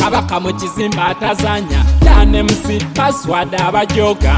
kabaka mu kizimba atazanya dane MC password abajoga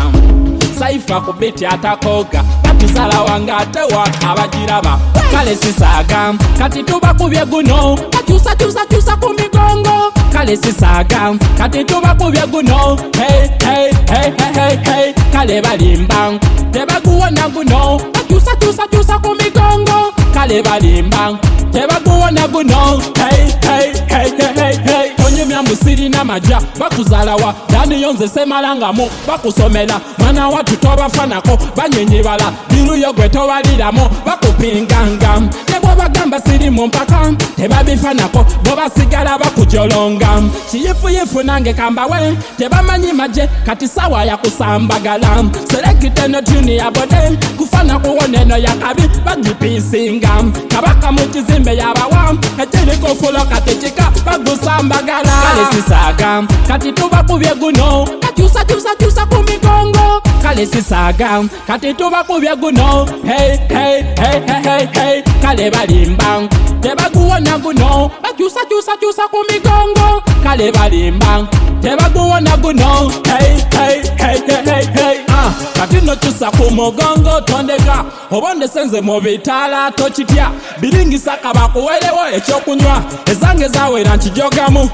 saifa ku biti atakoga batuzala wange ate wakabagiraba kale sisaga kati tubakubye guno akyusa ku migongo kale sisaga kati tubakubye guno hey hey hey hey hey kale balimba tebaguwona guno akyusa ku migongo kale balimba tebaguwona guno hey hey hey hey hey onyumya musiri n'amaja bakuzalawa dani yonze semalangamu bakusomera mwana watu tobafanako banyenyibala biruyo gwe tobaliramo bakupinganga nebwo bagamba siri mu mpaka tebabifanako bo basigala bakujolonga kiyifuyifu nange kambawe tebamanyi maje kati sawa ya kusambagala selekiteno tuni ya bode kufana kuwoneno ya kabi bagipisinga kabaka mu kizimbe yabawa ejiriko fulo katechika bagusambagala kale sisaga kati tubakubye guno akyusa ku migongo kale sisaga kati tubakubye guno hey hey hey hey hey kale balimba tebaguwona guno akyusa ku migongo kale balimba tebaguwona guno hey hey hey hey hey kati nokyusa ku mugongo tondeka obonde senze mu bitala tokitya biringisa kabakuwerewo ekyokunywa ezange zawera nkijogamu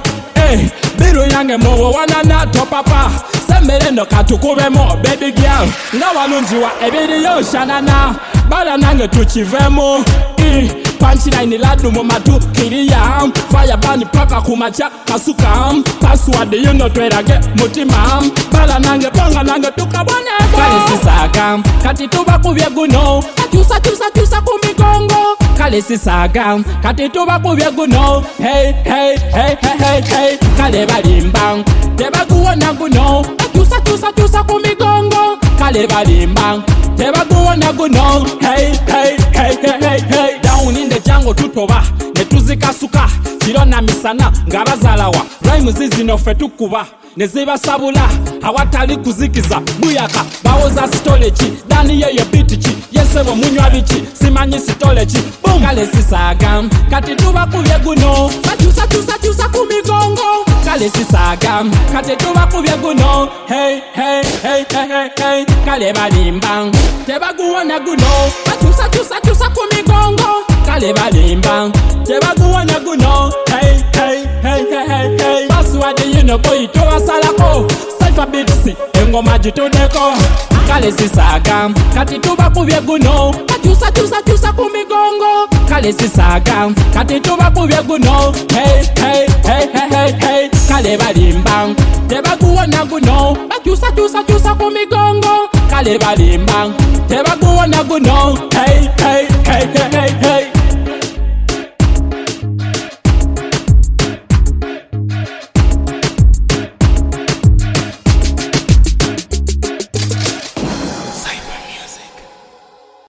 biru yange muwo wanana topapa semberendo katukubemo baby girl nga walungiwa ebiriyo shanana bala nange tukivemo punchline ladu mu matu kiriya fire bani paka kumacha kasuka password yuno twerage mutima bala nange bonga nange tukabone kale sisaga kati tubakubye guno akyusa ku migongo kale sisaga kati tubakubye guno hey hey hey hey hey kale balimba tebaguwona guno akyusa ku migongo kale balimba tebaguwona guno hey hey hey hey hey down in the jungle tutoba netuzikasuka kirona misana ngabazalawa rhyme zizino fe tukuba nezibasabula awatali kuzikiza buyaka bawoza storage dani ye bitchi yesebo munywa bichi simanyi storage boom kale sisaga kati tubakubye guno akyusa ku migongo kale sisaga kati tubakubye guno hey hey hey hey hey kale balimba tebaguwona guno akyusa ku migongo kale balimba tebaguwona guno hey hey hey hey hey password yuno boy towasalako cipher beats engoma jitudeko kale sisaga kati tubakubye guno akyusa ku migongo kale sisaga kati tubakubye guno hey hey hey hey hey kale balimba tebaguwona guno akyusa ku migongo kale balimba tebaguwona guno hey hey